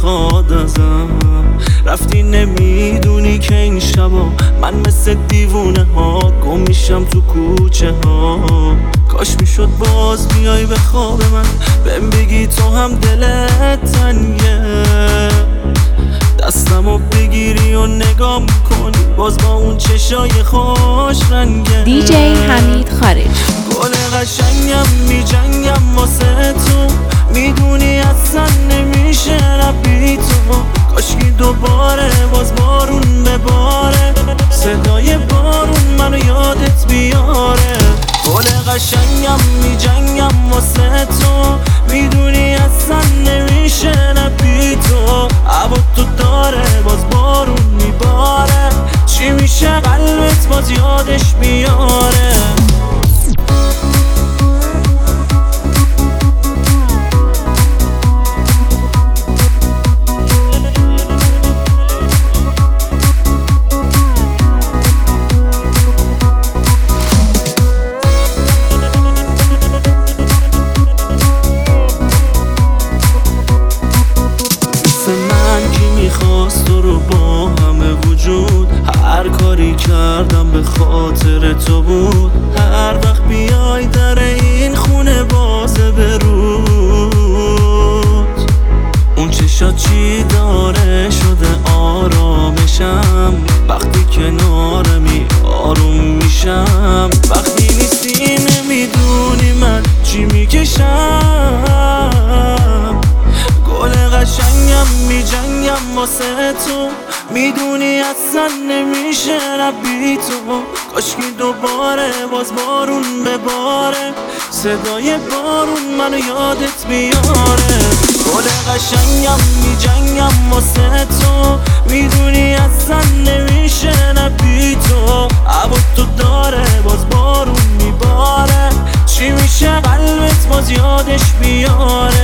میخواد ازم. رفتی نمیدونی که این شبا من مثل دیوونه ها گم میشم تو کوچه ها. کاش میشد باز بیای به خواب من بهم بگی تو هم دلت تنگه، دستمو بگیری و نگام کنی باز با اون چشای خوش رنگه. DJ حمید خارج. گل قشنگم میجنگم واسه تو، میدونی اصلا نمیشه ربی تو. کاشکی دوباره باز بارون بباره، صدای بارون منو یادت بیاره. گل قشنگم میجنگم واسه تو، میدونی اصلا نمیشه ربی تو. هوا تو داره باز بارون میباره، چی میشه قلبت باز یادش میاره. میخواست تو رو با همه وجود، هر کاری کردم به خاطر تو بود. هر وقت بیای در این خونه بازه برود، اون چشات چی داره شده آرامشم. وقتی کنارمی آروم میشم، وقتی نیستی نمیدونی من چی میکشم. گل قشنگم میجنگم واسه تو، میدونی اصلا نمیشه ربی تو. کاشکی دوباره باز بارون بباره، صدای بارون منو یادت بیاره. گل قشنگم میجنگم واسه تو، میدونی اصلا نمیشه ربی تو. هوا تو داره باز بارون میباره، چی میشه قلبت باز یادش بیاره.